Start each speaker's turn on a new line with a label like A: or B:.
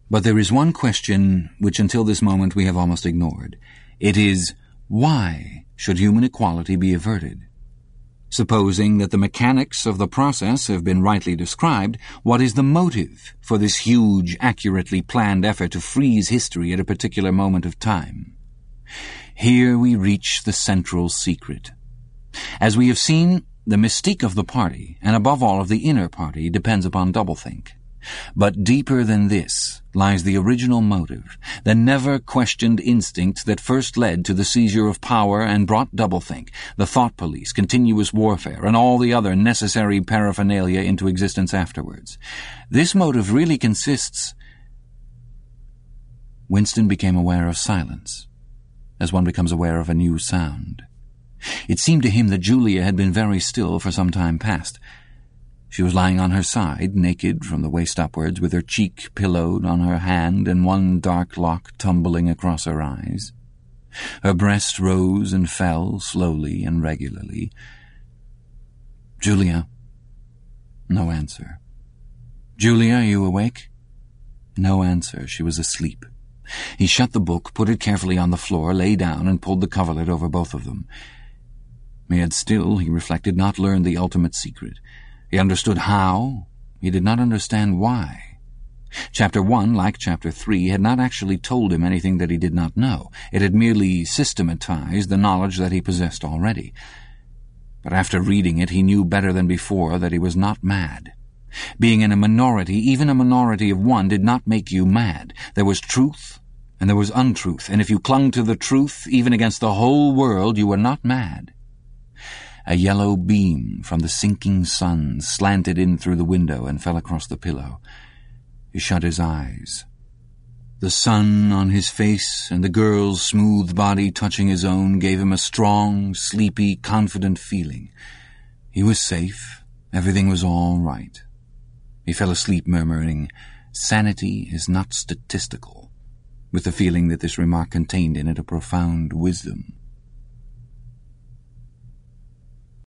A: But there is one question which until this moment we have almost ignored. It is, why should human equality be averted? Supposing that the mechanics of the process have been rightly described, what is the motive for this huge, accurately planned effort to freeze history at a particular moment of time? Here we reach the central secret. As we have seen, the mystique of the party, and above all of the inner party, depends upon doublethink. But deeper than this lies the original motive, the never-questioned instinct that first led to the seizure of power and brought doublethink, the thought police, continuous warfare, and all the other necessary paraphernalia into existence afterwards. This motive really consists... Winston became aware of silence, as one becomes aware of a new sound. It seemed to him that Julia had been very still for some time past. She was lying on her side, naked from the waist upwards, with her cheek pillowed on her hand and one dark lock tumbling across her eyes. Her breast rose and fell slowly and regularly. "Julia." No answer. "Julia, are you awake?" No answer. She was asleep. He shut the book, put it carefully on the floor, lay down, and pulled the coverlet over both of them. He had still, he reflected, not learned the ultimate secret. He understood how. He did not understand why. Chapter 1, like Chapter 3, had not actually told him anything that he did not know. It had merely systematized the knowledge that he possessed already. But after reading it, he knew better than before that he was not mad. Being in a minority, even a minority of one, did not make you mad. There was truth and there was untruth, and if you clung to the truth, even against the whole world, you were not mad. A yellow beam from the sinking sun slanted in through the window and fell across the pillow. He shut his eyes. The sun on his face and the girl's smooth body touching his own gave him a strong, sleepy, confident feeling. He was safe. Everything was all right. He fell asleep murmuring, "Sanity is not statistical," with the feeling that this remark contained in it a profound wisdom.